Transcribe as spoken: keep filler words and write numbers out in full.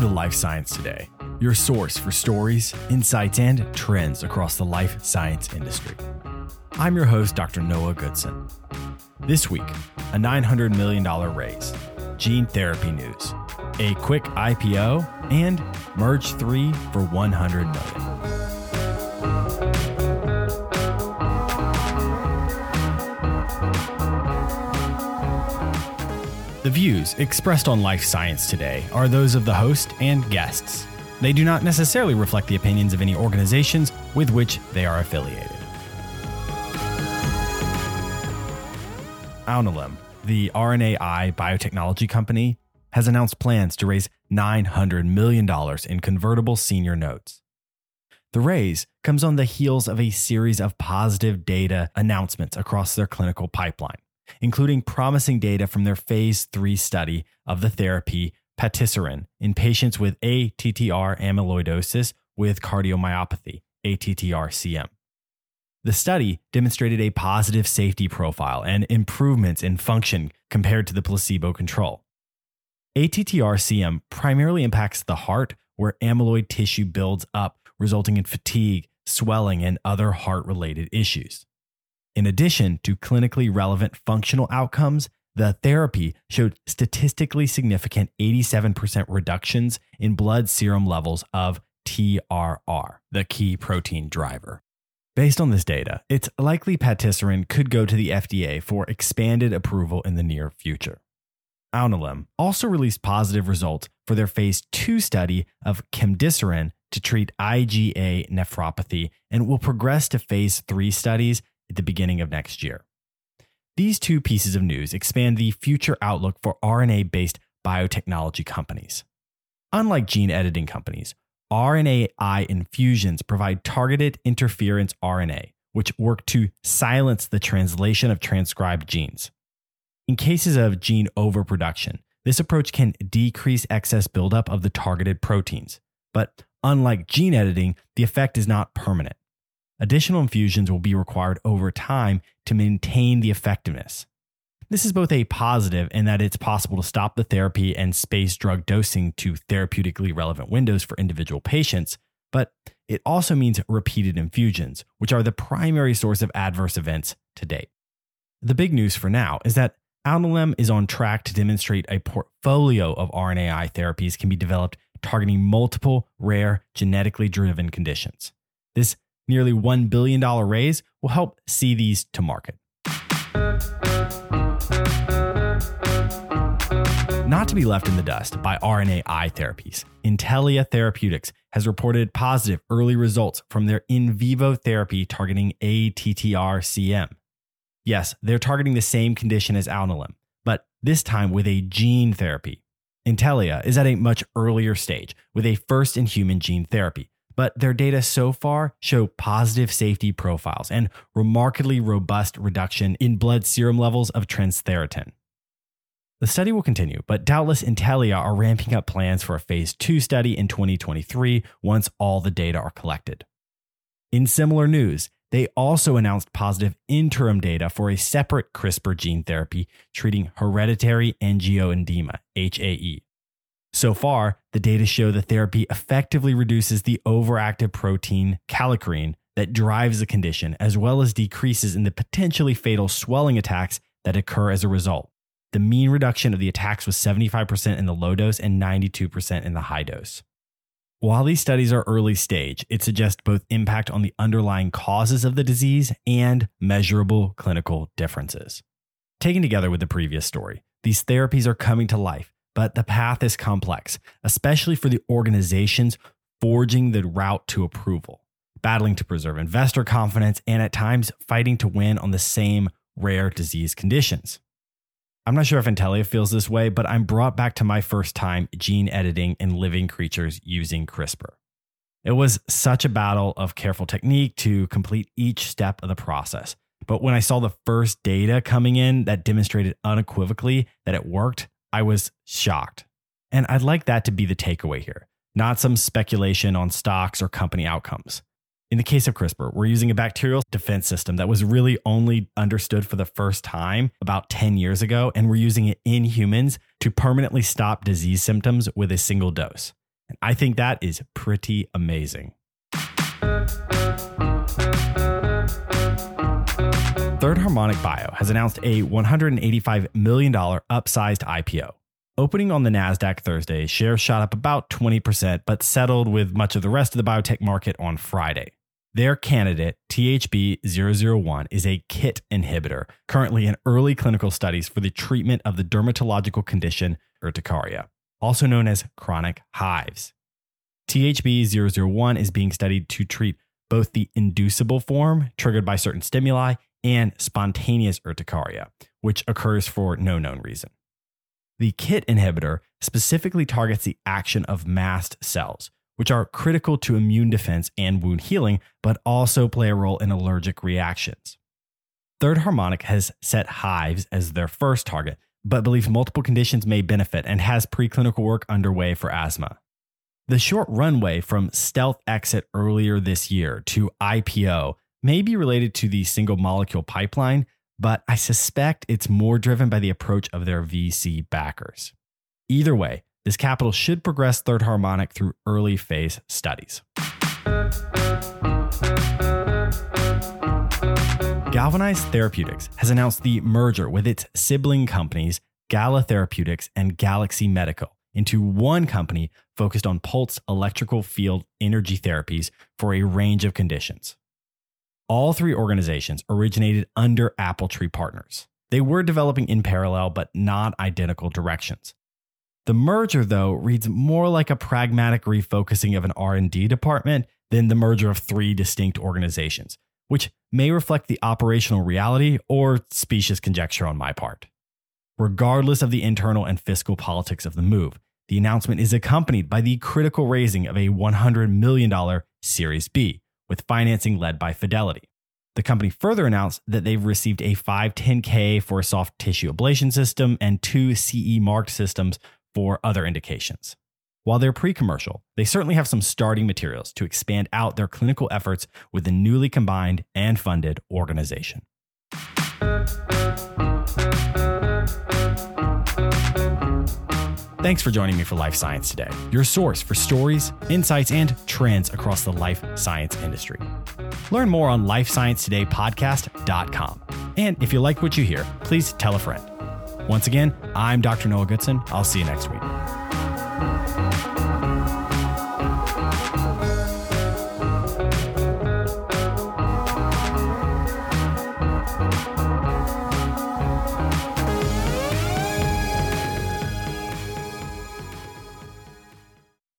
Welcome to Life Science Today, your source for stories, insights, and trends across the life science industry. I'm your host, Doctor Noah Goodson. This week, a nine hundred million dollars raise, gene therapy news, a quick I P O, and Merge three for one hundred million dollars. The views expressed on Life Science Today are those of the host and guests. They do not necessarily reflect the opinions of any organizations with which they are affiliated. Alnylam, the R N A I biotechnology company, has announced plans to raise nine hundred million dollars in convertible senior notes. The raise comes on the heels of a series of positive data announcements across their clinical pipeline, including promising data from their phase three study of the therapy patisiran in patients with A T T R amyloidosis with cardiomyopathy, A T T R C M. The study demonstrated a positive safety profile and improvements in function compared to the placebo control. A T T R C M primarily impacts the heart, where amyloid tissue builds up, resulting in fatigue, swelling, and other heart-related issues. In addition to clinically relevant functional outcomes, the therapy showed statistically significant eighty-seven percent reductions in blood serum levels of T R R, the key protein driver. Based on this data, it's likely patisiran could go to the F D A for expanded approval in the near future. Alnylam also released positive results for their phase two study of cemdisiran to treat IgA nephropathy and will progress to phase three studies at the beginning of next year. These two pieces of news expand the future outlook for R N A-based biotechnology companies. Unlike gene editing companies, R N A I infusions provide targeted interference R N A, which work to silence the translation of transcribed genes. In cases of gene overproduction, this approach can decrease excess buildup of the targeted proteins. But unlike gene editing, the effect is not permanent. Additional infusions will be required over time to maintain the effectiveness. This is both a positive in that it's possible to stop the therapy and space drug dosing to therapeutically relevant windows for individual patients, but it also means repeated infusions, which are the primary source of adverse events to date. The big news for now is that Alnylam is on track to demonstrate a portfolio of R N A I therapies can be developed targeting multiple rare genetically driven conditions. This nearly one billion dollars raise will help see these to market. Not to be left in the dust by R N A I therapies, Intellia Therapeutics has reported positive early results from their in vivo therapy targeting A T T R C M. Yes, they're targeting the same condition as Alnylam, but this time with a gene therapy. Intellia is at a much earlier stage with a first-in-human gene therapy, but their data so far show positive safety profiles and remarkably robust reduction in blood serum levels of transthyretin. The study will continue, but doubtless Intellia are ramping up plans for a phase two study in twenty twenty-three once all the data are collected. In similar news, they also announced positive interim data for a separate CRISPR gene therapy treating hereditary angioedema, H A E. So far, the data show the therapy effectively reduces the overactive protein kallikrein that drives the condition, as well as decreases in the potentially fatal swelling attacks that occur as a result. The mean reduction of the attacks was seventy-five percent in the low dose and ninety-two percent in the high dose. While these studies are early stage, it suggests both impact on the underlying causes of the disease and measurable clinical differences. Taken together with the previous story, these therapies are coming to life, but the path is complex, especially for the organizations forging the route to approval, battling to preserve investor confidence and at times fighting to win on the same rare disease conditions. I'm not sure if Intellia feels this way, but I'm brought back to my first time gene editing in living creatures using CRISPR. It was such a battle of careful technique to complete each step of the process. But when I saw the first data coming in that demonstrated unequivocally that it worked, I was shocked. And I'd like that to be the takeaway here, not some speculation on stocks or company outcomes. In the case of CRISPR, we're using a bacterial defense system that was really only understood for the first time about ten years ago, and we're using it in humans to permanently stop disease symptoms with a single dose. And I think that is pretty amazing. Third Harmonic Bio has announced a one hundred eighty-five million dollars upsized I P O. Opening on the NASDAQ Thursday, shares shot up about twenty percent, but settled with much of the rest of the biotech market on Friday. Their candidate, T H B zero zero one, is a K I T inhibitor, currently in early clinical studies for the treatment of the dermatological condition urticaria, also known as chronic hives. T H B zero zero one is being studied to treat both the inducible form, triggered by certain stimuli, and spontaneous urticaria, which occurs for no known reason. The K I T inhibitor specifically targets the action of mast cells, which are critical to immune defense and wound healing, but also play a role in allergic reactions. Third Harmonic has set hives as their first target, but believes multiple conditions may benefit and has preclinical work underway for asthma. The short runway from stealth exit earlier this year to I P O may be related to the single molecule pipeline, but I suspect it's more driven by the approach of their V C backers. Either way, this capital should progress Third Harmonic through early phase studies. Galvanize Therapeutics has announced the merger with its sibling companies, Gala Therapeutics and Galaxy Medical, into one company focused on pulsed electrical field energy therapies for a range of conditions. All three organizations originated under AppleTree Partners. They were developing in parallel but not identical directions. The merger, though, reads more like a pragmatic refocusing of an R and D department than the merger of three distinct organizations, which may reflect the operational reality or specious conjecture on my part. Regardless of the internal and fiscal politics of the move, the announcement is accompanied by the critical raising of a one hundred million dollars Series B, with financing led by Fidelity. The company further announced that they've received a five ten K for a soft tissue ablation system and two C E marked systems for other indications. While they're pre-commercial, they certainly have some starting materials to expand out their clinical efforts with the newly combined and funded organization. Thanks for joining me for Life Science Today, your source for stories, insights, and trends across the life science industry. Learn more on life science today podcast dot com. And if you like what you hear, please tell a friend. Once again, I'm Doctor Noah Goodson. I'll see you next week.